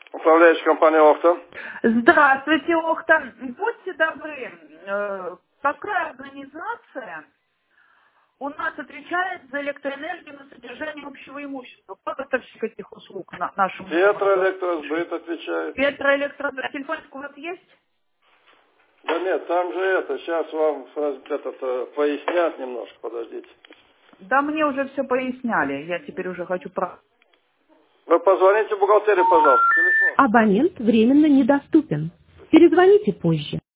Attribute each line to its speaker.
Speaker 1: Управляющая компания «Охта».
Speaker 2: Здравствуйте, Охта. Будьте добры, какая организация у нас отвечает за электроэнергию на содержание общего имущества? Кто поставщик этих услуг нашему?
Speaker 1: Петроэлектросбыт отвечает.
Speaker 2: Петроэлектросбыт. Телефончик у вас есть?
Speaker 1: Да нет, там же сейчас вам пояснят немножко, подождите.
Speaker 2: Да мне уже все поясняли. Я теперь уже хочу
Speaker 1: Вы позвоните в бухгалтерию, пожалуйста, телефон.
Speaker 3: Абонент временно недоступен. Перезвоните позже.